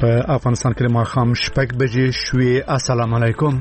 په افغانستان کې ماښام 6 بجې شوې. السلام علیکم.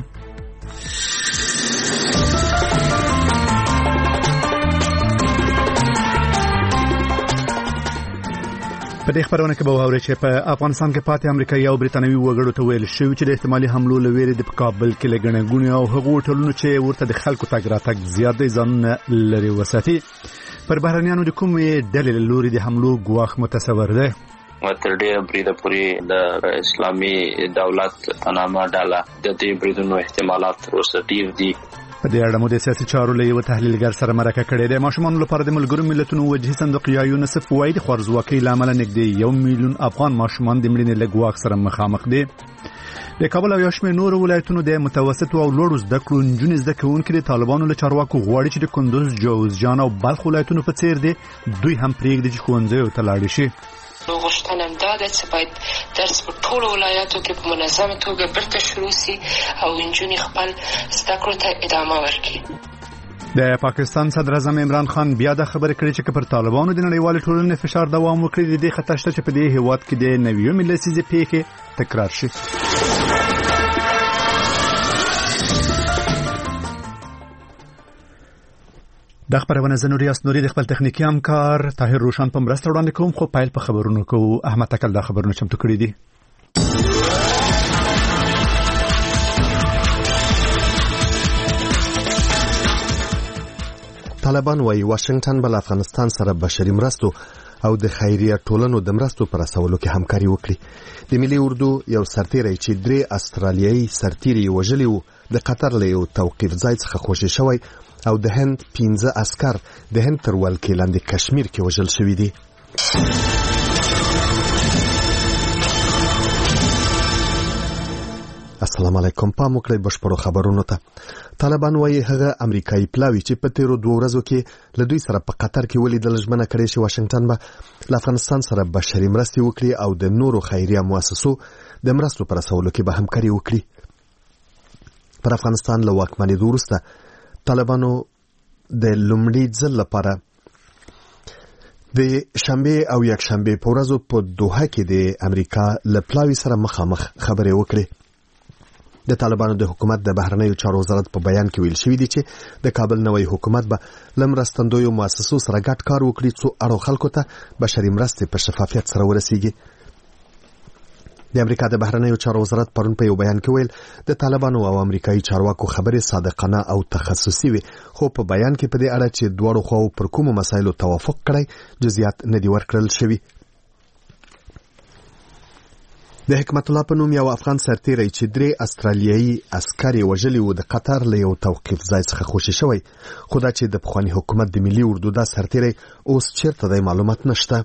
په دې خبرونه کې به واورئ چې په افغانستان کې پاتې امریکایي او برتانوي وګړو ته ویل شوی چې د احتمالي حملو لویرې د کابل کې لګنه غونې او هغو ټولنو چې ورته د خلکو تګ راتګ زیات ځان لري وساتي. پر بهرنیانو د کومې ډلې لوري د حملو ګواښ متصور ده. تر ډېره بریده پورې د اسلامي دولت پنامه ډله د دې بریدونو احتمالات اوس ډېر دي. په دې اړه مو د سیاسي چارو له یو تحلیلګر سره مرکه کړې ده. ماشومان لپاره د ملګرو ملتونو وجهي صندوق یا یونیسف وايي د خوارځواکۍ لامل نږدې 1 میلیون افغان ماشومان د مړینې له ګواښ سره مخامخ دي. د کابل او یاشمې نور ولایتونو د متوسط او لوړ زده کړو نجونې زده کوونکي د طالبانو له چارواکو غواړي چې د کندوز، جوزجان او بلخ ولایتونو په څیر دي دوی هم پرېږدي چې ښوونځیو ته لاړ شي. غوښتنه دا ده چې باید درس په ټولو ولایاتو کې په منظمه توګه بیرته شروع شي او نجونې خپل زده کړو ته ادامه ورکړي. د پاکستان صدر اعظم عمران خان بیا د خبرې کړې چې پر طالبانو د نړیوال ټولنې فشار دوام وکړي د دې خطر شته چې په دې هیواد کې د نویو ملي پیښې تکرار شي. د خبرونه زنوریاس نوري د خپل تخنیکی همکار طاهر روشن په مرسته وړاندې کوم. خو پایل په خبرونو کو احمد تکل د خبرونو چمتو کړی دي. طالبان وايي واشنگټن بل افغانستان سره بشري مرستو او د خیریه ټولنو د مرستو پر اساسولو کې همکاري وکړي. د ملي اردو یو سرتیری چې 3 استرالیایي سرتیري وژلي وو د قطر له یو توقيف ځای څخه خوشي شوی او د هند 15 عسكر د هند تر ولکې لاندې کشمیر کې وژل شوی دي. السلام علیکم. پام وکړئ بشپړو خبرونو ته. طالبان وايي هغه امریکایي پلاوی چې په تیرو 2 ورځو کې له دوی سره په قطر کې ولیدل ژمنه کړې چې واشنگټن به له افغانستان سره بشري مرستې وکړي او د نورو خیریه مؤسسو د مرستو پر اساسولو کې به همکاري وکړي. پر افغانستان له واکمنۍ وروسته طالبانو د لومړي ځل لپاره د شنبه او یک شنبه په ورځو په دوحه کې د امریکا له پلاوی سره مخامخ خبرې وکړې. د طالبانو د حکومت د بهرنیو چارو وزارت په بیان کې ویل شوی دی چې د کابل نوی حکومت به لمرستندوی مؤسسو سره ګډ کار وکړي څو اړو خلکو ته بشري مرستې په شفافیت سره ورسیږي. د امریکا د بهرنیو چارو وزارت پرون په یو بیان کې ویل د طالبانو او امریکایي چارواکو خبرې صادقانه او تخصصي وي، خو په بیان کې په دې اړه چې دواړو خواو پر کومو مسایلو توافق کړی جزئیات نه دي ورکړل شوي. د حکمت الله په نوم یو افغان سرتیری چې 3 استرالیایي عسکر وژلي وو د قطر له یو توقيف ځای څخه خوشي شوی، خو دا چې د پخوانی حکومت د ملي اردو د سرتیری اوس چیرته د معلومات نشته.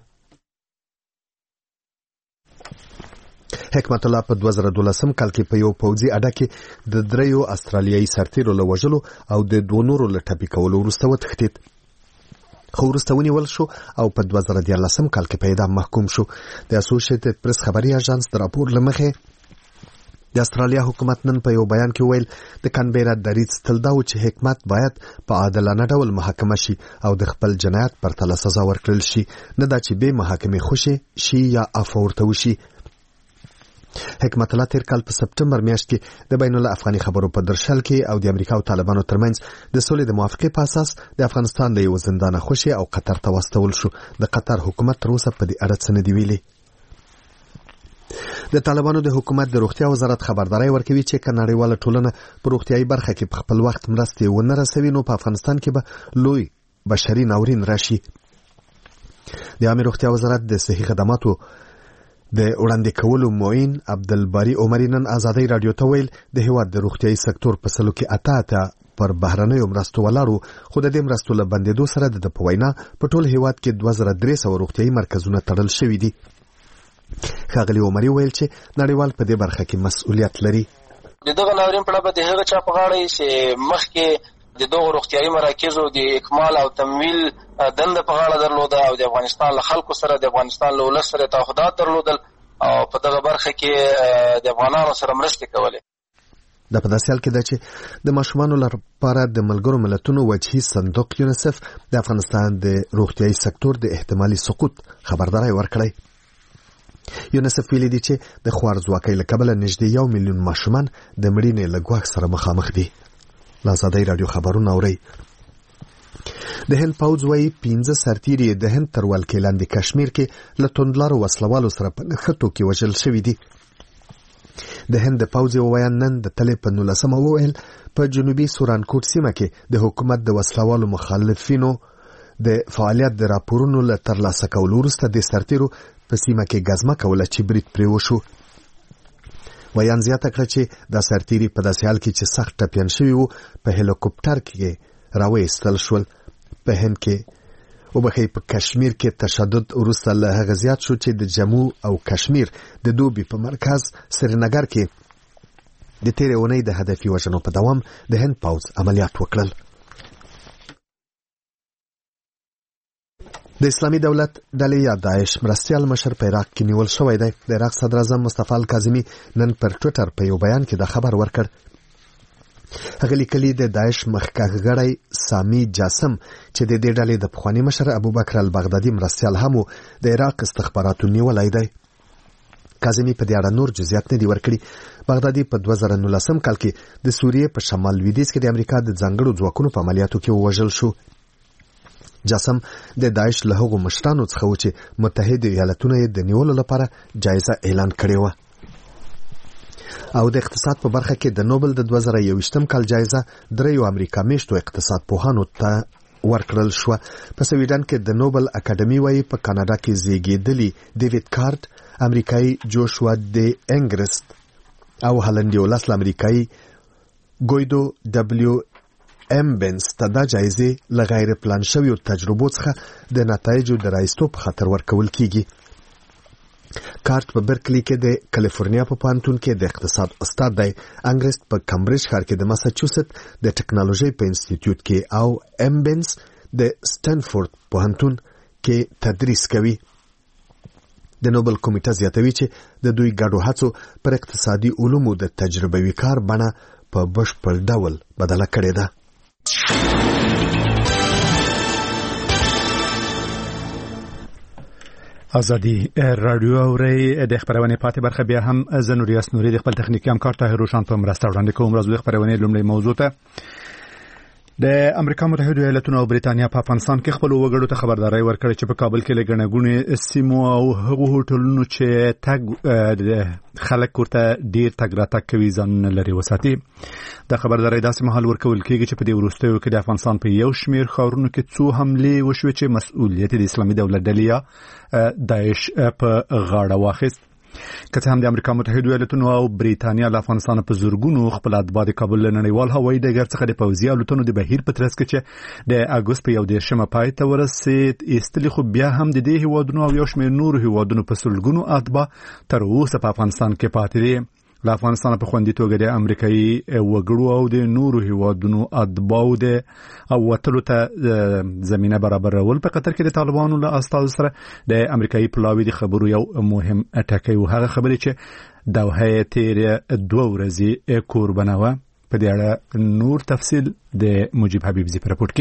حکمت الله په 2012 کال کې په یو پوځي اډه کې د 3 استرالیایي سرتیرو له وژلو او د 2 نورو له ټپي کولو وروسته وتښتید، خو وروسته ونیول شو او په 2014 کال کې په اعدام محکوم شو. د اسوسییټډ پریس خبري اژانس د راپور لمخې د استرالیا حکومت نن په یو بیان کې ویل د کانبيرا دریځ تل دا و چې حکومت باید په عادلانه ډول محاکمه شي او د خپل جنایت پر تله سزا ورکړل شي، نه دا چې به محاکمه خوشي شي یا عفو ورته وشي. حکمت الله تیر کال په سپټمبر میاشت کې د بین الافغاني خبرو په درشل کې او د امریکا او طالبانو ترمنځ د سولې د موافقې په اساس د افغانستان له یو زندان خوشي او قطر ته واستول شو. د قطر حکومت تر اوسه په دې اړه څه نه دی ویلي. د طالبانو د حکومت د روغتیا وزارت خبرداري ورکوي چې نړیواله ټولنه په روغتیاي برخه کې په خپل وخت مرستې ونه رسوي نو په افغانستان کې به لوی بشري ناورین راشي. د عامه روغتیا وزارت د صحي خدماتو د وړاندې کولو معین عبدالباری عمری نن آزادۍ رادیو ته ویل د هیواد د روغتیاي سکتور په سلو کې اته پر بهرنیو مرستو ولاړو، خو د دې مرستو له بندېدو سره د په وینا په ټول هیواد کې 2300 روغتیاي مرکزونه تړل شوي دي. ښاغلي عمری ویل چې نړیوال په دې برخه کې مسؤلیت لري. د دغه ناورین په اړه د هغه چا په غاړه چې مخکې د دغه روغتیاي مراکزو د اکمال او تمویل دنده په غاړه درلوده او د افغانستان له خلکو سره د افغانستان له ولس سره تعهدات درلودل او په دغه برخه کې د افغانانو سره مرستې کولې. د په داسې حال کې ده چې د ماشومانو لپاره د ملګرو ملتونو وجهي صندوق یونیسف د افغانستان د روغتیاي سکتور د احتمالي سقوط خبرداري ورکړی. یونیسف ویلي دی چې د خوارځواکۍ له کبله نږدې 1 میلیون ماشومان د مړینې له ګواښ سره مخامخ دي. له آزادۍ راډیو خبرونه اورئ. د هند پوځ وايي 15 سرتیري د هند تر ولکې لاندې کشمیر کې له توندلارو وسلوالو سره په نښتو کې وژل شوي دي. د هند د پوځ ویان نن د تلې په 19 وویل په جنوبي سورانکوټ سیمه کې د حکومت د وسلوالو مخالفینو د فعالیت د راپورونو له ترلاسه کولو وروسته د سرتیرو په سیمه کې ګزمه کوله چې برید پرې وشو. ویان زیاته کړه چې دا سرتیري په داسې حال کې چې سخت ټپیان شوي وو په هلیکوپټر کې راوایستل شول. په هند کې په کشمیر کې تشدد وروسته له هغه زیات شو چې د جموں او کشمیر د دوبي په مرکز سرینگر کې د تیرې اونۍ د هدفي وژنو په دوام د هند پوځ عملیات وکړل. د اسلامي دولت ډلې یا داعش مرستیال مشر په عراق کې نیول شوی دی. د عراق صدر اعظم مصطفی الکاظمي نن پر ټویټر په یو بیان کې دا خبر ورکړ. هغه لیکلي د داعش مخکښ سامي جاسم چې د دې ډلې د پخوانی مشر ابوبکر البغدادي مرستیال هم د عراق استخباراتو نیولای دی. کاظمي په دې اړه نور جزئیات نه دي ورکړي. بغدادي په 2019 کال کې د سوریې په شمال لویدیځ کې د امریکا د ځانګړو ځواکونو په عملیاتو کې ووژل شو. جاسم د داعش له هغو مشرانو څخه و چې متحده ایالتونه یې د نیولو لپاره جایزه اعلان کړې وه. او د اقتصاد په برخه کې د نوبل د 2021 کال جایزه 3 امریکا میشتو اقتصاد پوهانو ته ورکړل شو. په سویډن کې د نوبل اکاډمي وايي په کاناډا کې زیږیدلی ډیوډ کارت، امریکایي جوشوا دی انګرست او هالندي ولس امریکایي ګویدو دبلیو ام بنس ته دا جایزه لغیر پلان شوی تجربو څخه د نتایجو د راایستو په خاطر ورکول کیږي. کارت په برکلی کې د کالیفورنیا په پوهنتون کې د اقتصاد استاد دی. انګرست په کمبریج ښار کې د ماساچوست د ټکنالوژي په انسټیټیوټ کې او ام بنس د سټنفورد پوهنتون کې تدریس کوي. د نوبل کمیټه زیاتوي چې د دوی ګډو هڅو پر اقتصادي علومو د تجربوي کار بڼه په بشپړ ډول بدله کړې ده. ازادي رادیو اوري د خبرونه پاتې برخه بیا هم زنوریاس نوري د خپل تخنیکی همکار طاهر روشن په مرسته وړاندې کوم. راځو د خبرونه لومړی موضوع ته. د امریکا متحده ایالاتونو او بریتانیا په افغانستان کې خپل وګړو ته خبرداري ورکړه چې په کابل کې لګنه غونې سیمو او هغو هوټلونو چې تګ خلک ورته ډیر تګ راتګ کوي ځان لري وساتي. د خبرداري داسې مهال ورکول کېږي چې په دې وروستیو کې د افغانستان په یو شمیر ښارونو کې څو حملې وشوې چې مسؤلیت د اسلامي دولت ډلې داعش په غاړه واخیست. که څه هم د امریکا متحده ایالاتونو او بریتانیا له افغانستان په زورګونو خپل اتباع د کابل نړیوال هوایي ډګر څخه د پوځي الوتنو د بهیر په ترڅ کې چې د اګوست په 11 پای ته ورسید ایستلي، خو بیا هم د دې هیوادونو او یو شمېر نورو هیوادونو په سلګونو اتباع تر اوسه په افغانستان کې پاتې دي. له افغانستان په خوندي توګه د امریکایي وګړو او د نورو هیوادونو اتباعو د وتلو ته زمينه برابرول په قطر کې د طالبانو له استازو سره د امریکایي پلاوی د خبرو یو مهم ټکی و. هغه خبرې چې دوحه تیر 2 ورځې قربانه و. په دې اړه نور تفصیل د مجيب حبیبزي په راپور کې.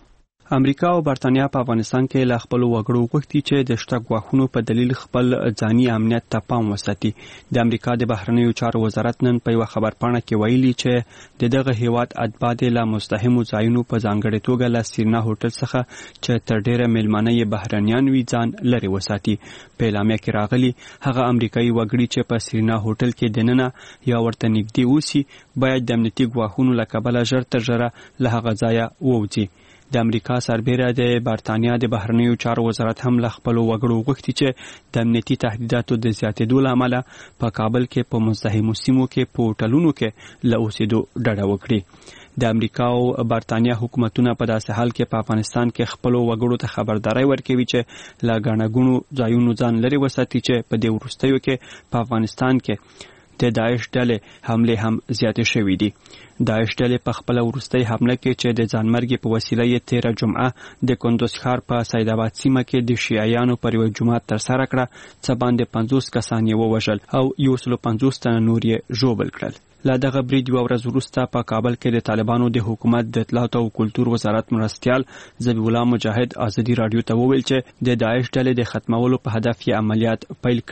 امریکا او برتانیا په افغانستان کې له خپل وګړو غوښتي چې د شته غواخونو په دلیل خپل ځاني امنیت ته پام وساتي. د امریکا د بهرنیو چارو وزارت نن په یو خبرپاڼه کې ویلي چې دغه هیواد اتباع د مستحمو ځایونو په ځانګړي توګه له سیرنا هوټل څخه چې تر ډیره میلمانه یې بهرنیان وي ځان لري وساتي. په اعلامیه کې راغلي هغه امریکایي وګړي چې په سیرنا هوټل کې دننه یا ورته نږدې اوسي باید د امنیتي غواخونو له کبله ژر تر ژره له هغه ځایه ووځي. د امریکا سربېره د برتانیا د بهرنیو چارو وزارت هم له خپل وګړو غوښتي چې د امنیتي تهدیداتو د زیاتېدو له امله په کابل کې په مزدحمو سیمو کې په هوټلونو کې له اوسېدو ډډه وکړي. د امریکا او برتانیا حکومتونه په داسې حال کې په افغانستان کې خپل وګړو ته خبرداري ورکوي چې له غاڼګونو ځایونو ځان لري وساتي چې په دې وروستیو کې په افغانستان کې د داعش ډلې حمله هم زیاتې شوې دي. داعش ډلې په خپل وروستۍ حمله کې چې د ځانمرګي په وسیله یې 13 جمعه د کندوز ښار په سیدآباد سیمه کې د شیعیانو پر یو جماعت تر سره کړه، څه باندې 50 کسان یې ووژل او 150 تنه نور یې ژوبل کړل. لا دغه برید یو ورځ وروسته په کابل کې د طالبانو د حکومت د اطلاعات او کلتور وزارت مرستیال ذبیح الله مجاهد ازادي رادیو ته وویل چې د داعش ډلې د ختمولو په هدف یې عملیات پیل کړي.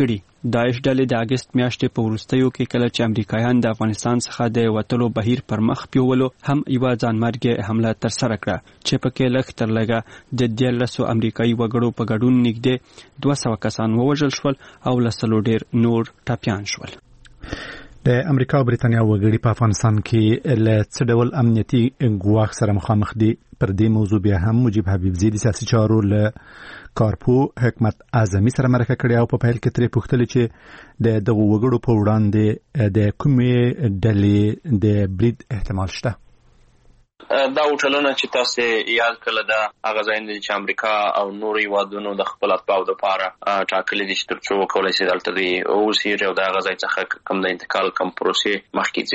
داعش ډلې د اگست میاشتې په وروستیو کې کله چې امریکایان د افغانستان څخه د وټلو بهیر پر مخ پیولو هم یو ځانمرګي حمله تر سره کړه چې پکې لږ تر لږه د 13 امریکایي وګړو په ګډون نږدې 200 کسان ووژل شول او لسلو ډیر نور ټاپیان شول. د امریکا او بریتانیا وګړي په افغانستان کې له څه ډول امنیتي ګواښ سره مخامخ دي؟ پر دې موضوع بیا هم مجيب حبیبزی د سیاسي چارو له کارپو حکمت اعظمي سره مرکه کړې او په پیل کې ترې پوښتنه چې د دغه وګړو په وړاندې د کومې ډلې د برید احتمال شته؟ دا وټلونه چې تاسو یاد کړل دا هغه ځای دی چې امریکا او نوري وادونو د خپل اتباعو لپاره ټاکلي دي چې ترڅو کولای شي دلته دی او سیریو دا هغه ځای څخه کوم د انتقال کوم پروسې مخکې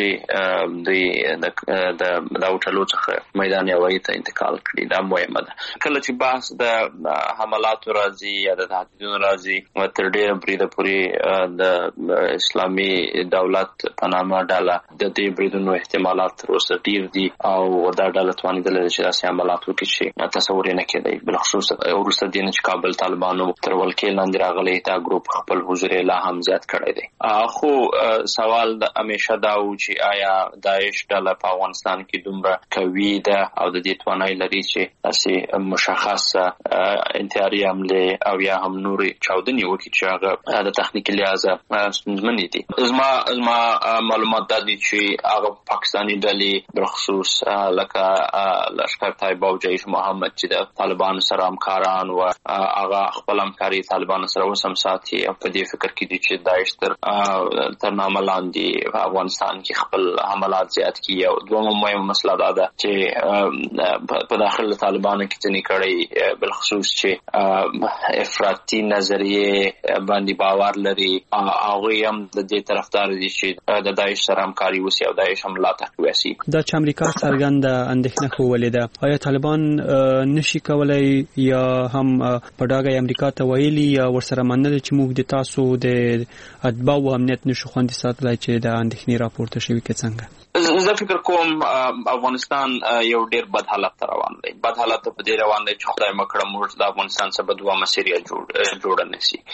د وټلو څخه میدان یوي ته انتقال کړي. دا مهمه ده. کله چې بحث د حملاتو راځي یا د تهدیدونو راځي تر ډېر بریده پورې د اسلامي دولت په نامه ډله د دې بریدونو احتمالات اوس ډیر دي او دا ډله توانیدل چې داسې عملیات وکړي چې تصور نه کېدی. بلخصوص وروسته د چې کابل طالبانو تر ولکې لاندې راغلي دا ګروپ خپل حضور لا هم زیات کړی دی. خو سوال د همیشه دا و چې آیا داعش ډله په افغانستان کې دومره قوي ده او د دې توانایي لري چې داسې مشخص انتحاري حمله او یا هم نوري چاودنې وکړي چې هغه د تخنیکي لحاظه ستونزمنې دي؟ زما معلومات دا دي چې هغه پاکستاني ډلې بلخصوص لکه لشکر طیبه او جیش محمد چې د طالبانو سره همکاران و هغه خپل همکاري طالبانو سره وسم ساتي او په دې فکر کې دي چې داعش تر نامه لاندې په افغانستان کې خپل حملات زیات کړي. او دویمه مهمه مسله دا ده چې په داخل طالبانو کې ځنې کړي بلخصوص چې افراطي نظریه باندې باور لري هغه هم د دې طرفدار دي چې د داعش سره همکاري وکړي او داعش حملات وکړي. دا چې امریکا څرګند اندېښنه کوولې ده، آیا طالبان نشي کولای یا هم په ډاګه امریکا ته ویلي یا ورسره منل چې موږ د تاسو د اتباعو امنیت نشو خوندي ساتلای چې د اندېښنې راپورته شوی کې څنګه؟ زه فکر کوم افغانستان یو ډیر بد حالت روان دی. بد حالت په دې روان دی چې خدای مکړه موږ د افغانستان څخه بدوا مسیریا جوړ نه شي.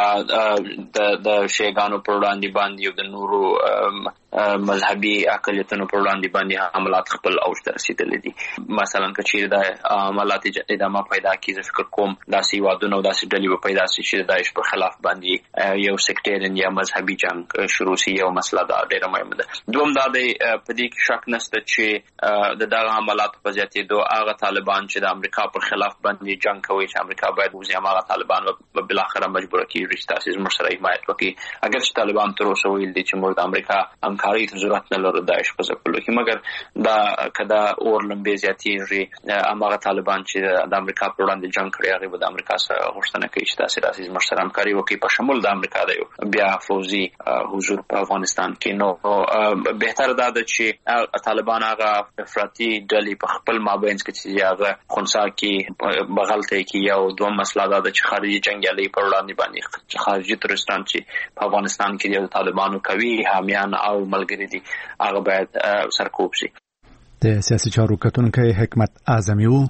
د شیګانو پر وړاندې باندې او د نورو مذهبي اقلیتونو پر وړاندې باندې حملات خپل اوج ته رسیدلې دي. مثلا کچیر د عملیات ادامه پیدا کیږي، فکر کوم داسې وادونه او داسې ډلې به پیدا شي چې د داعش پر خلاف باندې یو سیکټریان یا مذهبي جنگ شروع شي. یو مسله دا ډیره مهمه ده. دوم دا دی په دې کې شک نشته چې د دغه حملاتو په زیاتېدو هغه طالبان چې د امریکا پر خلاف باندې جنگ کوي چې امریکا باید وزي هغه طالبان بل اخره مجبور کیږي چې تاسو زموږ سره حمایت وکړي. اگر چې طالبان تر اوسه ویل دي چې موږ د امریکا همکاري ته ضرورت نه لرو داعش په ځپلو کې، مګر دا کدا اور لمبې زیاتېږي هغه طالبان چې د امریکا پر وړاندې جنگ کوي هغه د امریکا سره غوښتنه کوي چې تاسو زموږ سره همکاري وکړي په شمول د امریکا د بیا فوزي حضور په افغانستان کې. نو بهتر دا ده چې طالبان هغه افراطي ډلې په خپل مابین کې چې هغه خنثی کې بغلته کې یو دوه مسله ده چې خارجي جنگیالي پر وړاندې باندې خارجي ترستان چې په افغانستان کې د طالبانو کوي حامیان او ملګری دي هغه باید سرکوب شي. د سیاسي چارو کتونکو حکمت اعظمي وو.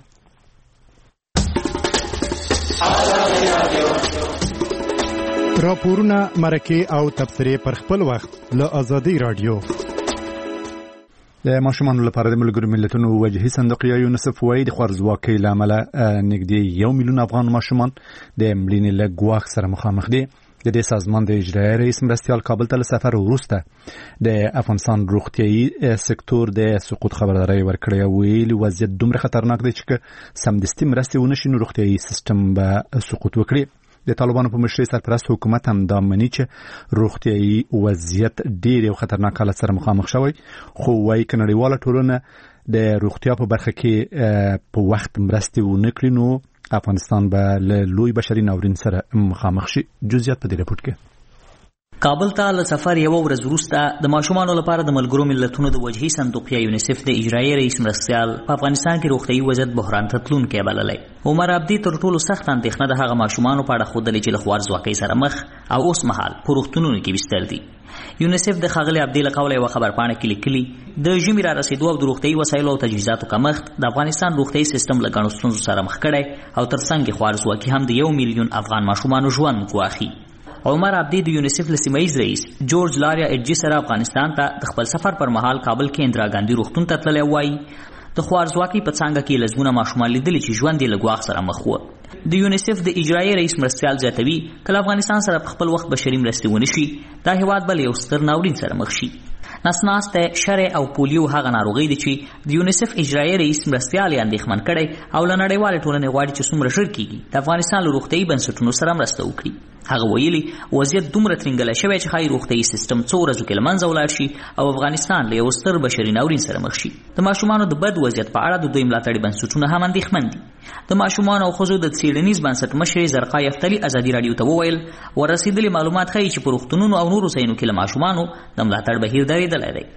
راپورونه مرکه او تبصره پر خپل وخت له ازادي رادیو. د ماشومان لپاره د ملګرو ملتونو وجهي صندوق یا یونیسف وايي د خوارځواکۍ لامل نږدې 1 میلیون افغان ماشومان د مړینې له ګواښ سره مخامخ دي. د دې سازمان د اجرایي رئیس مرستیال کابل ته سفر وروسته د افغانستان روغتيایي سکتور د سقوط خبرداري ورکړې ویلي وضعیت دومره خطرناک دی چې سمدستي مرستې ونشي نو روغتيایي سیستم به سقوط وکړي. د طالبانو په مشرۍ سرپرست حکومت هم دا مني چې روغتيایي وضعیت ډېر یو خطرناک حالت سره مخامخ شوی، خو وايي چې نړیواله ټولنه د روغتیا په برخه کې په وخت مرستې ونه کړي نو افغانستان به له لوی بشري ناورین سره مخامخ شي. جزئیات په دې راپور کې. کابل ته له سفر یو ورځ وروسته د ماشومانو لپاره د ملګرو ملتونو د وجهي صندوق یا یونیسف د اجرایي رئیس مرستیال په افغانستان کې روغتيایي وضعیت بحران ته تلونکی بللی. عمر عبدي تر ټولو سخت اندېښنه د هغه ماشومانو په اړه ښودلې چې له خوارځواکۍ سره مخ او اوس مهال په روغتونونو کې بستر دي. یونیسف د ښاغلي عبدي له قوله یوه خبرپاڼه کې لیکلي د ژمي را رسېدو او د روغتيایي وسایلو او تجهیزاتو کمښت د افغانستان روغتيایي سیستم له ګڼو ستونزو سره مخ کړی او تر څنګ خوارځواکي هم د 1 میلیون افغان ماشومانو ژوند ګواښي. عمر عبدي د یونیسف له سیمه ییز رئیس جورج لاریا اډجی سره افغانستان ته د خپل سفر پر مهال کابل کې اندرا ګاندھی روغتون ته تللی وایي د خوارزواکۍ په څانګه کې لزمونه ماشومان لیدلي چې ژوند یې له ګواښ سره مخ و. د یونیسف د اجرایي رئیس مرستیال زیاتوي کله افغانستان سره په خپل وخت بشري مرستې ونه شي دا هیواد بل یو ستر ناورین سره مخ شي. نسناسته شرع او پولیو هغه ناروغي دي چې د یونیسف اجرایي رئیس مرستیال یې اندېښمن کړی او له نړیوالې ټولنې غواړي چې څومره ژر کېږي د افغانستان له روغتیایي بنسټونو سره مرسته وکړي. هغه ویلي وضعیت دومره ترنګلی شوی چې ښایي روغتیایي سیستم څو ورځو کې له منځه ولاړ شي او افغانستان له یو ستر بشري ناورین سره مخ شي. د ماشومانو د بد وضعیت په اړه د دوی ملاتړي بنسټونه هم اندېښمن دي. د ماشومانو او ښځو د څېړنیز بنسټ مشرې زرقا یفتلي ازادي راډیو ته وویل ورسېدلي معلومات ښیي چې په روغتونونو او نورو ځایونو کې له ماشومانو د ملاتړ بهیر درېدلی دی.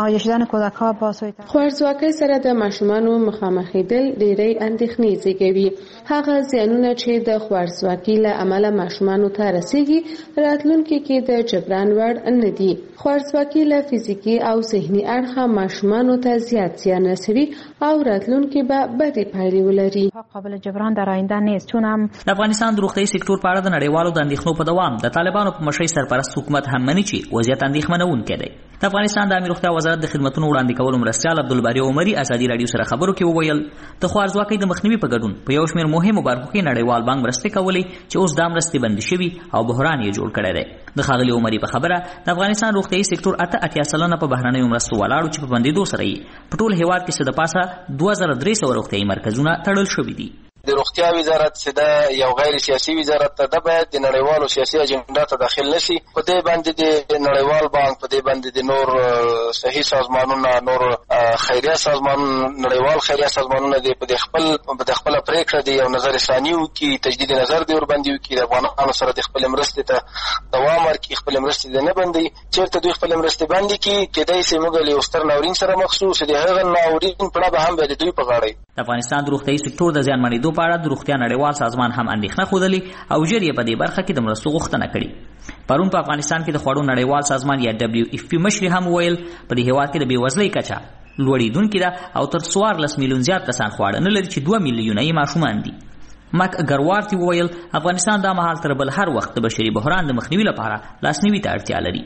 خوارزواکۍ سره د ماشومانو مخامخېدل ډېرې اندېښنې زېږوي. هغه زیانونه چې د خوارزواکۍ له امله ماشومانو ته رسېږي راتلونکي کې د جبران وړ نه دي. خوارزواکۍ له فزیکي او ذهني اړخه ماشومانو ته زیات زیان رسوي او راتلونکي به بدې پایلې ولري. قابل جبران در آینده نیست چون هم د افغانستان د روغتیایي سکتور په اړه د نړیوالو د اندېښنو په دوام د طالبانو په مشرۍ سرپرست حکومت هم مني چې وضعیت اندېښمنونکی دی. د افغانستان د عامې روغتیا وزارت د خدمتونو وړاندې کولو مرستیال عبدالباري عمري ازادي راډیو سره خبرو کې وویل د خوارزواکۍ د مخنیوي په ګډون په یو شمېر مهمو برخو کې نړیوال بانک مرستې کولې چې اوس دا مرستې بندې شوي او بحران یې جوړ کړی دی. د ښاغلي عمري په خبره د افغانستان روغتیایي سکتور 88% په بهرنیو مرستو ولاړو چې په بندېدو سره یې په ټول هېواد کې څه د پاسه 2300 روغتیایي مرکزونه تړل شوي دي. د روغتیا وزارت چې دا یو غیر سیاسي وزارت ته د باید د نړیوالو سیاسي اجنډا ته داخل نشي. په دې باندې د نړیوال بانک په دې باندې د نور صحي سازمانونه نور خیریه سازمانونه نړیوال خیریه سازمانونه د په خپل پریکړه دی یو نظر ثاني وکړي تجدید نظر دی ور باندې وکړي د افغانانو سره د خپل مرستې ته دوام ورکړي خپل مرستې نه بندي چیرته دوی خپل مرستې باندې کړي کېدای شي موږ له ستر ناورین سره مخصوص دي هغه ناورین په اړه هم د دوی په غاړه. د افغانستان د روغتیایي سکتور د زیانمنېدو په اړه د روغتیا نړیوال سازمان هم اندېښنه ښودلې او ژر یې په دې برخه کې د مرستو غوښتنه کړې. پرون په افغانستان کې د خوړو نړیوال سازمان یا WFP مشري هم ویل په دې هېواد کې د بېوزلۍ کچه لوړېدونکې ده او تر 14 میلیون زیات کسان خواړه نه لري چې 2 میلیونه یې ماشومان دي. مک ګروارتي وویل افغانستان دا مهال تر بل هر وخت د بشري بحران د مخنیوي لپاره لاسنیوي ته اړتیا لري.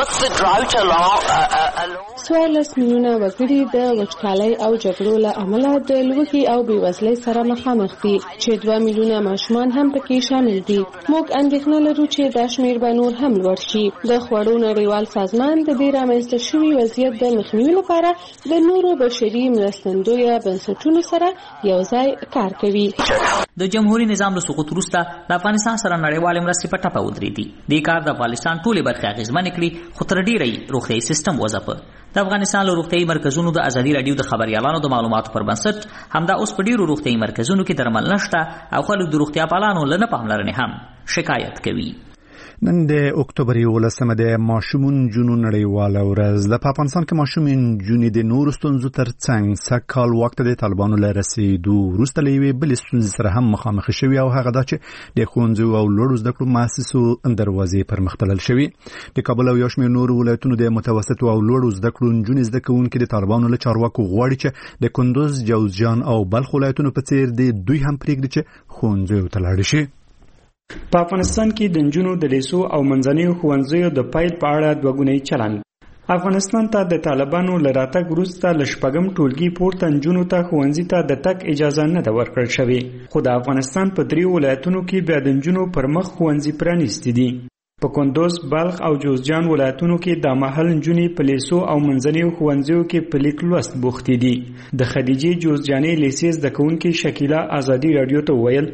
14 میلیونه وګړي د وچکالۍ او جګړو له امله د لوږې او بېوزلۍ سره مخامخ دي چې 2 میلیونه ماشومان هم پکې شامل دي. موږ اندېښنه لرو چې دا شمېر به نور هم لوړ شي. د خوړو نړیوال سازمان د دې رامنځته شوي وضعیت د مخنیوي لپاره د نورو بشري مرستندویه بنسټونو سره یو ځای کار کوي. د جمهوریت نظام له سقوط وروسته د افغانستان سره نړیوالې مرستې په ټپه ودرېدې. دې کار د افغانستان ټولې برخې اغېزمنې کړې خو تر ډېره یې روغتیایي سیستم وځپه. د افغانستان له روغتیایي مرکزونو د ازادي راډیو د خبریالانو د معلوماتو پر بنسټ همدا اوس په ډېرو روغتیایي مرکزونو کې درمل نشته او خلک د روغتیا پالانو له نه پاملرنې هم شکایت کوي. نن د اکتوبر 11 د ماشومون جنون نړیواله ورځ ده. په افغانستان کې ماشومین جنونې د نورو ستونزو ترڅنګ سږکال وخت د طالبانو له رسېدو وروسته له یوې بلې ستونزې سره هم مخامخ شوي او هغه دا چې د ښوونځیو او لوړو زده کړو مؤسسو دروازې پر مخ تړل شوي. د کابل او یو شمېر نورو ولایتونو د متوسطو او لوړو زده کړو نجونې زده کوونکي د طالبانو له چارواکو غواړي چې د کندوز، جوزجان او بلخ ولایتونو په څېر د دوی هم پرېږدي چې ښوونځیو ته لاړ شي. په افغانستان کې د نجونو د لیسو او منځنیو ښوونځیو د پیل په اړه دوه ګونی چلند. افغانستان ته د طالبانو له راتګ وروسته له شپږم ټولګي پورته نجونو ته ښوونځي ته د تګ اجازه نه ده ورکړل شوې، خو د افغانستان په 3 ولایتونو کې بیا د نجونو پر مخ ښوونځي پرانیستي دي. په کندوز، بلخ او جوزجان ولایتونو کې د مهال نجونې په لیسو او منځنیو ښوونځیو کې په لیک لوست بوختې دي. د خدیجې جوزجانې لیسې زده کوونکې شکیله ازادي راډیو ته وویل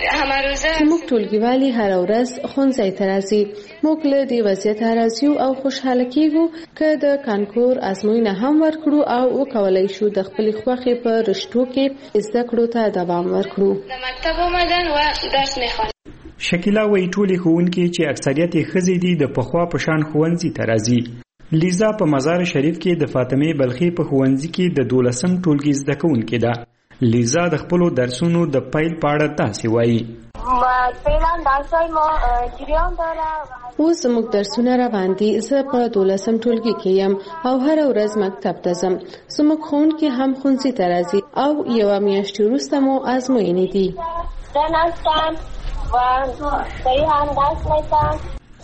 موږ ټولګیوالي هر ورځ ښوونځي ته راځي. موږ له دې وضعیته راضي او خوشحاله کیږو که د کانکور ازموینه هم ورکړو او وکولای شو د خپلې خوښې په رشتو کې زده کړو ته دوام ورکړو. د مکتب اومدن و درس میخوان. شکیله وایي ټولې ښوونکي چې اکثریت یې ښځې دي د پخوا په شان ښوونځي ته راځي. لیزا په مزار شریف کې د فاطمه بلخي په ښوونځي کې د 12م ټولګي زده کوونکې ده. لیزا د خپلو درسونو د پیل په اړه داسې وایي اوس زموږ درسونه روان دي. زه په 12م ټولګي کې یم او هره ورځ مکتب ته ځم. زموږ ښوونکي هم ښوونځي ته راځي او یوه میاشت وروسته مو ازموینې دي.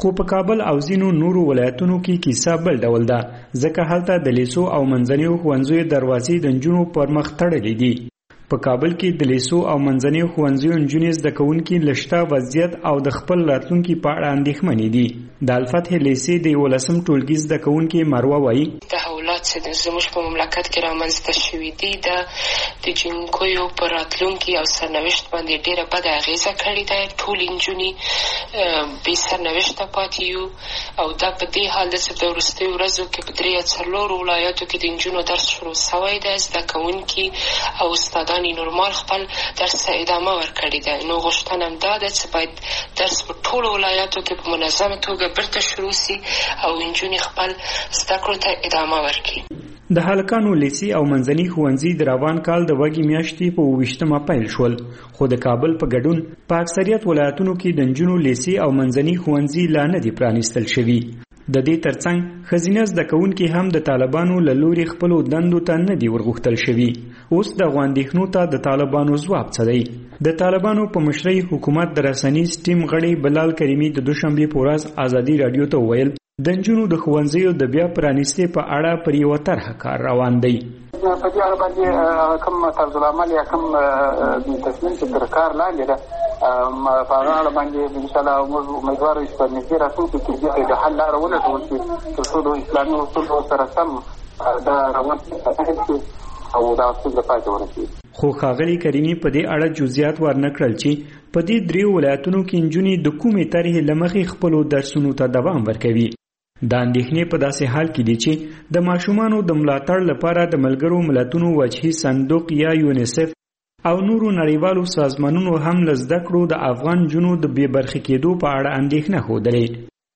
خو په کابل او ځینو نورو ولایتونو کې کیسه بل ډول ده، ځکه هلته د لیسو او منځنیو ښوونځیو دروازې د نجونو پر مخ تړلې دي. په کابل کې د لیسو او منځنیو ښوونځیو نجونې زده کوونکي له شته وضعیت او د خپل راتلونکي په اړه اندېښمنې دي. د الفتح لیسې د 11م ټولګي زده کوونکي مروه وایي تحولات چې زموږ په مملکت کې رامنځته شوي دي د جنګیو په راتلونکي او سرنوشت باندې ډېره بده اغېزه کړې ده. ټولې نجونې بې سرنوشته پاتې یو او دا په دې حال ده چې د وروستیو ورځو کې په 3 ولایاتو کې د نجونو درس شروع شوی ده. زده کوونکي او استادان نورمال خپل درس ادامه ورکړې ده. نو غوښتنه هم دا ده چې باید درس په ټولو ولایاتو کې په منظمه توګه بیرته شروع سي او نجونې خپل زده کړو ته ادامه ورکړي. د هلکانو لیسې او منځني ښوونځي د روان کال د وږي میاشتې په 28مه پیل شول، خو د کابل په ګډون په اکثریت ولایتونو کې د نجونو لیسې او منځني ښوونځي لا نه دي پرانیستل شوي. د دې ترڅنګ ښځینه زده کوونکي هم د طالبانو له لوري خپلو دندو ته نه دي ورغوښتل شوي. اوس دغو اندېښنو ته د طالبانو ځواب څه دی؟ د طالبانو په مشرۍ حکومت د رسنیز ټیم غړي بلال کریمي د دوشنبې په ورځ ازادي راډیو ته وویل د نجونو د ښوونځیو د بیا پرانیستې په اړه پر یوه طرحه کار روان دی. په دې اړه باندې کوم طرز العمل یا کوم تصمیم چې تر کار لاندې ده په هغه اړه باندې انشاءالله موږ امیدوار یو چې په نږدې راتلونکي کې دې د حل لاره ولټول شي تر څو د اسلامي اصولو سره سم دا روان شي او دا ستونزه پای ته ورسېږي. خو ښاغلي کریمي په دې اړه جزئیات ورنه کړل چې په دې 3 ولایتونو کې نجونې د کومې طرحې له مخې خپلو درسونو ته دوام ورکوي. دا اندېښنې په داسې حال کې دي چې د ماشومانو د ملاتړ لپاره د ملګرو ملتونو وجهي صندوق یا یونیسف او نورو نړیوالو سازمانونو هم له زده کړو د افغان نجونو د بې برخې کېدو په اړه اندېښنه ښودلې.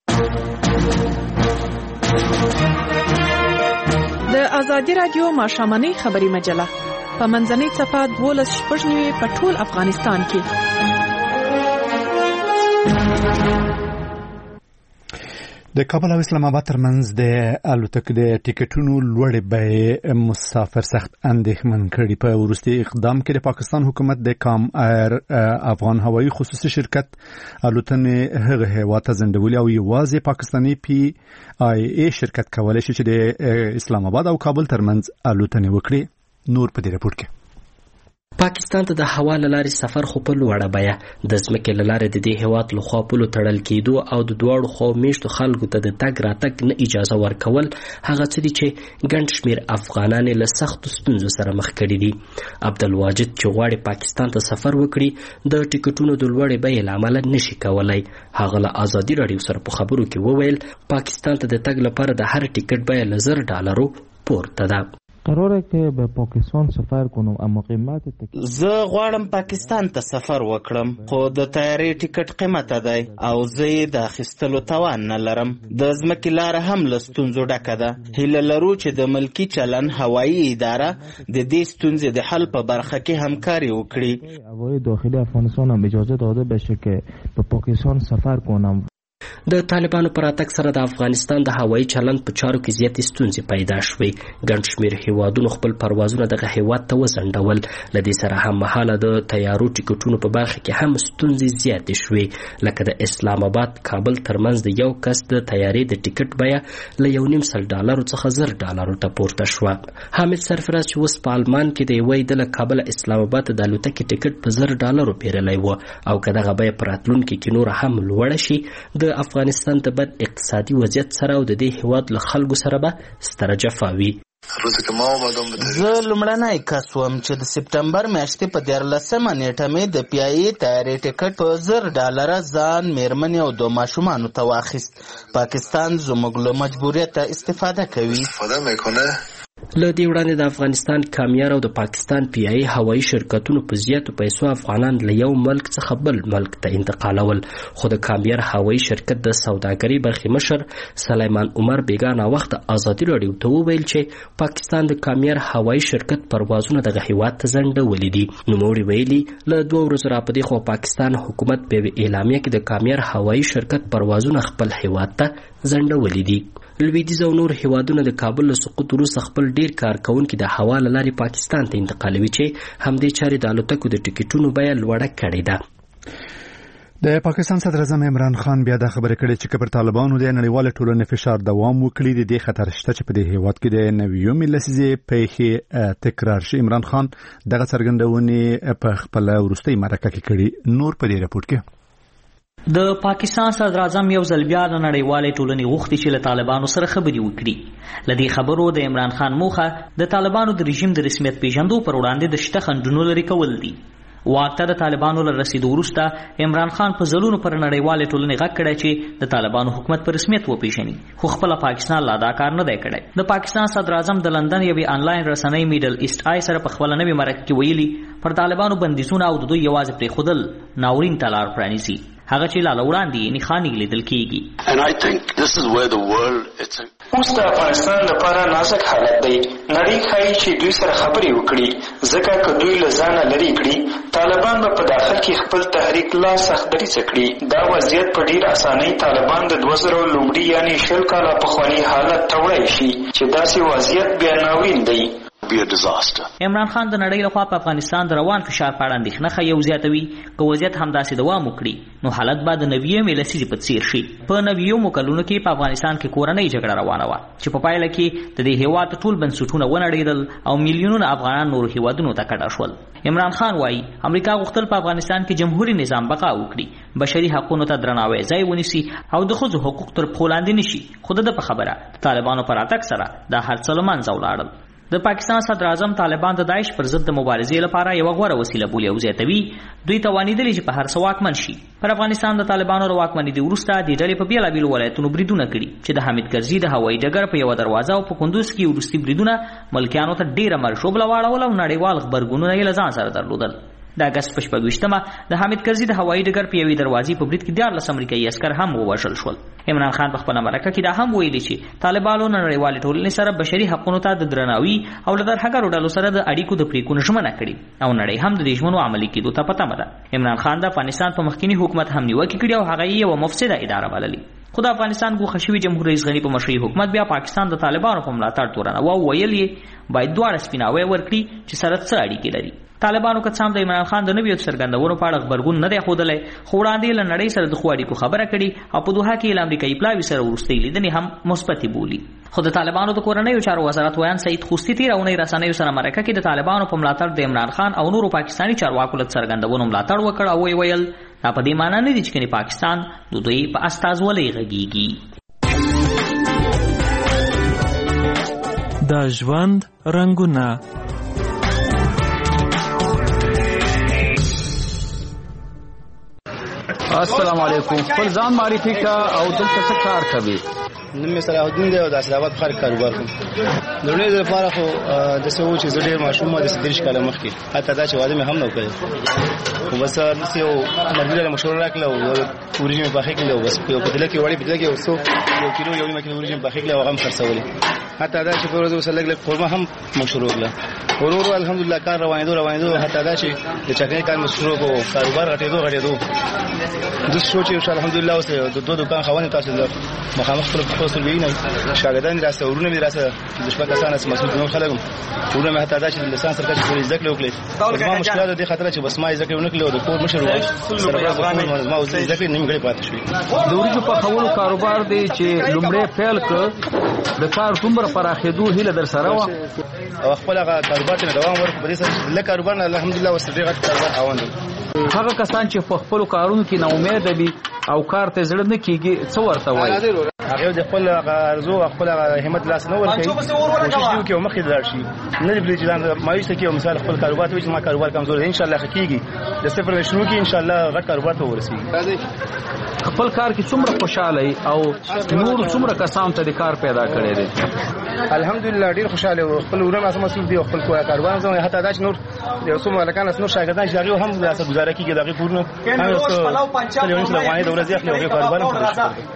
د ازادي راډیو ماښامنۍ خبري مجله په منځنۍ صفحه 12 په ټول افغانستان کې. د کابل او اسلام آباد ترمنځ د الوتکو د ټیکټونو لوړې بیې مسافر سخت اندېښمن کړي. په وروستي اقدام کې د پاکستان حکومت د کام ایر افغان هوایي خصوصي شرکت الوتنې هغه هیواد ته ځنډولې او یوازې پاکستاني پی آی ای شرکت کولی شي چې د اسلام آباد او کابل ترمنځ الوتنې وکړي. نور په دې راپور کې پاکستان ته د هوا له لارې سفر خو په لوړه بیه د ځمکې له لارې د دې هیواد له خوا پولو تړل کېدو او د دواړو خوا میشتو خلکو ته د تګ راتګ نه اجازه ورکول هغه څه دي چې ګڼ شمېر افغانان یې له سختو ستونزو سره مخ کړي دي. عبدالواجد چې غواړي پاکستان ته سفر وکړي د ټیکټونو د لوړې بیې له امله نشي کولی. هغه له ازادي راډیو سره په خبرو کې وویل پاکستان ته د تګ لپاره د هر ټیکټ بیه له $10 پورته ده. قراره که به پاکستان سفر کنم اما قیمت زه غواړم پاکستان ته سفر وکړم خو د طیارې ټیکټ قیمت دی او زه یې د اخیستلو توان نه لرم. د ځمکې لاره هم له ستونزو ډکه ده. هیله لرو چې د ملکي چلن هوایي اداره د دې ستونزې د حل په برخه کې همکاري وکړي. هوای داخلي افغانستان هم اجازه داده بشه که به پاکستان سفر کنم. د طالبانو پر راتګ سره د افغانستان د هوایي چلند په چارو کې زیاتې ستونزې پیدا شوې. ګڼ شمېر هیوادونو خپل پروازونه دغه هیواد ته وځنډول. له دې سره هممهاله د طیارو ټیکټونو په برخه کې هم ستونزې زیاتې شوې، لکه د اسلام آباد کابل ترمنځ د یو کس د طیارې د ټیکټ بیه له $1.5 څخه $10 ته پورته شوه. حامد سرفراز چې اوس په آلمان کې د یوې د کابل اسلام آباد د الوتکې ټیکټ په $10 پیرلی و او که دغه بیه په راتلونکي کې نور هم لوړه شي د افغانستان د بد اقتصادي وضعیت سره او د دې هیواد له خلکو سره به ستره جفا وي. زه لومړنی کس وم چې د سپټمبر میاشتې په 14مه نیټه مې د پی آی ای طیارې ټیکټ په $10 ځان میرمنې او 2 ماشومانو ته واخیست. پاکستان زموږ له مجبوریته استفاده کوي. له دې وړاندې د افغانستان کامیار او د پاکستان پی آی هوایي شرکتونو په زیاتو پیسو افغانان له یو ملک څخه بل ملک ته انتقالول. خو د کامیار هوایي شرکت د سوداګرۍ برخې مشر سلیمان عمر بیگانه وخت ازادي راډیو ته وویل چې پاکستان د کامیار هوایي شرکت پروازونه دغه هیواد ته ځنډولي دي. نوموړي ویلي له 2 ورځو راپدې خو پاکستان حکومت په اعلامیه کې د کامیار هوایي شرکت پروازونه خپل هیواد ته ځنډولي دي. لویدیځ او نور هیوادونه د کابل له سقوط وروسته خپل ډیر کارکونکي د هوا له لارې پاکستان ته انتقالوي چې همدې چارې د الوتکو د ټیکټونو بیه لوړه کړې ده. د پاکستان صدر اعظم عمران خان بیا د خبرې کړې چې پر طالبانو د نړیوال ټولنې فشار دوام وکړي د دې خطر شته چې په دې هیواد کې د نویو لسیزې پیښې تکرار شي. عمران خان دغه څرګندونې په خپل وروستي مرکه کې کړي. نور په دې راپور کې د پاکستان صدر اعظم یو ځل بیا د نړیوالې ټولنې غوښتي چې له طالبانو سره خبرې وکړي. لدې خبرو د عمران خان موخه د طالبانو د رژیم د رسمیت پیژندو پر وړاندې د شته خنډونو لرې کول دي. واکته د طالبانو له رسیدو وروسته عمران خان په ځلونو پر نړیوالې ټولنې غږ کړی چې د طالبانو حکومت په رسمیت وپیژني، خو خپل پاکستان لا دا کار نه دی کړی. د پاکستان صدر اعظم د لندن یوې آنلاین رسنۍ میډل ایسټ آی سره په خپل نوې مرکه کې ویلي پر طالبانو بندیزونه او د دوی یوازې پرېښودل ناورین ته لار پرانیزي، هغه چې لا وړاندې نښانې لیدل کېږي. اوس د افغانستان لپاره نازک حالت دی. نړۍ ښایي چې دوی سره خبرې وکړي، ځکه که دوی له ځانه لرې کړي طالبان به په داخل کې خپل تحریک لا سخت دریځه کړي. دا وضعیت په ډېر اسانۍ طالبان د 2000 لومړي یعنې 20 کاله پخواني حالت ته وړی شي چې داسې وضعیت بیا ناورین دی. عمران خان د نړۍ لخوا په افغانستان د روان فشار په اړه اندېښنه ښیي زیاتوي که وضعیت همداسې دوام وکړي نو حالت به د نویمې لسیزې په څیر شي. په نویمو کلونو کې په افغانستان کې کورنۍ جګړه روانه وه چې په پایله کې د دې هېواد ټول بنسټونه ونړېدل او میلیونونه افغانان نورو هېوادونو ته کډه شول. عمران خان وایي امریکا غوښتل په افغانستان کې جمهوري نظام بقا وکړي، بشري حقونو ته درناوی ځای ونیسي او د ښځو حقوق تر پښو لاندې نشي، خو د په خبره طالبانو پر راتګ سره دا هر څه له منځه ولاړل. د پاکستان صدر اعظم طالبان د داعش پر ضد د مبارزې لپاره یو غوره وسیله بولي او زیاتوي دوی توانیدلي چې په هر څه واکمن شي. پر افغانستان د طالبانو له واکمنۍ وروسته د ډلې په بیلابیلو ولایتونو بریدونه کړي چې د حامد کرزي د هوایي ډګر په یوه دروازه او په کندوز کې وروستي بریدونه ملکیانو ته ډېره مرشوبله واړول او نړیوال غبرګونونه یې له ځان سره درلودل. د اګست په 26مه د حامد کرزي د هوایي ډګر په یوې دروازې په برید کې 14 امریکایي عسکر هم ووژل شول. عمران خان په خپله مرکه کې دا هم ویلي چې طالبانو نړیوالې ټولنې سره بشري حقونو ته د درناوي او له ترهګرو ډلو سره د اړیکو د پرېکونې ژمنه کړې او نړۍ هم د دې ژمنو عملي کېدو ته په تمه ده. عمران خان د افغانستان په مخکینی حکومت هم نیوکې کړې او هغه یې یوه مفسده اداره بللې. خو د افغانستان ګوښه شوي جمهور رئیس غني په مشرۍ حکومت بیا پاکستان د طالبانو په ملاتړ تورنوه او ویل یې باید دواړه سپیناوی ورکړي چې سره څه اړیکې لري. طالبانو که څه هم د عمران خان د نویو څرګندونو په اړه غبرګون نه دی ښودلی، خو وړاندې له نړۍ سره د ښو اړیکو خبره کړې او په دوحه کې له امریکایي پلاوي سره وروستۍ لیدنې هم مثبتې بولي. خو د طالبانو د کورنیو چارو وزارت ویان سعید خوستي تېره اونۍ رسنیو سره مرکه کې د طالبانو په ملاتړ د عمران خان او نورو پاکستاني چارواکو له څرګندونو ملاتړ وکړ او ویل دا په دې معنی نه دي چې کني پاکستان د دوی په استازولۍ غږیږي. د ژوند رنګونه السلام علیکم. خپل ځان معرفي کا او دلته څه کار کوي؟ نن مې سره اودین دی او د اسلامات خار کاروبار کوم. د ورځې لپاره خو د څه و چې زه ډېر ماشوم ما د 30 کاله مخکې حتی دا چې واده مې هم نه وکړ، خو بس داسې یو مرګره مشوره راکړه او ورژې مې پخې کړې او بس یو بدله کې وړې بدله کې اوسو 1 کیلو یو مکه ورژې مې پخې کړې او هغه هم خرڅولې. حتی دا چې په ورځ وسه لګ قورمه هم مشروع کړه. ورور الحمدلله کار روانېدو حتی دا چې د چکنۍ کار مشروع کو کاروبار غټېدو د سوچ یو الحمدلله اوس د دوه دکان خوانې تاسو د مخامخ خپل خپل ویني شاګردان راسته ورونه مې راسته د شپه کسانه مسؤل نو خلګم ورونه مې حتی دا چې لسان سره چې ذکر وکړي زما مشکلات د خطر چې بس ما ذکر ونکړي او د کور مشر وای ما ذکر نیم غړي پاتې شوی. د ورجو په خولو کاروبار دی چې لومړی پیل کړ د کار څومره پراخېدو هیله در سره و او خپل هغه کاروبار ته دوام ورکړ. په دې سره د کاروبار الحمدلله وسره غټ کاروبار روان دی. هغه کسان چې په خپل کارونو کې نا امید دي او کار ته زړه نه کیږي څه ورته وایي؟ هغه د خپل ارزو خپل همت لاس نه ورکړي، کوشش وکړي او مخې لاړ شي. نه دی چې دا مایوسه کې مثال خپل کاروبار ته چې ما کاروبار کمزور دی ان شاء الله حقيقي د صفر نه شروع کی ان شاء الله غټ کاروبار ته ورسیږي. خپل کار کې څومره خوشاله او نور څومره کسان ته د کار پیدا کړی دی؟ الحمدلله ډیر خوشاله او خپل ورونه اساس مسؤل دي او خپل کاروبار زموږ حتی داش نور یو څومره لکان نور شاګردان چې هم د اساس گزاره کیږي دغه پورنه هم یو څه یو څه وایي د ورځې اخلي او کاروبار هم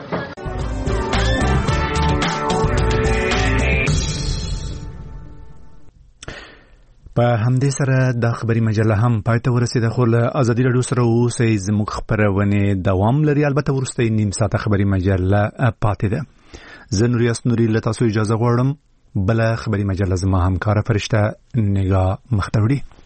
په همدې سره د خبري مجله هم پای ته ورسېده، خو له ازادي راډیو سره اوسئ. زموږ خپرونې دوام لري، البته وروستۍ نیم ساعته خبري مجله پاتې ده. زه نوریاس نوري له تاسو اجازه غواړم. بله خبري مجله زما همکاره فرشته نگاه مخته وړي.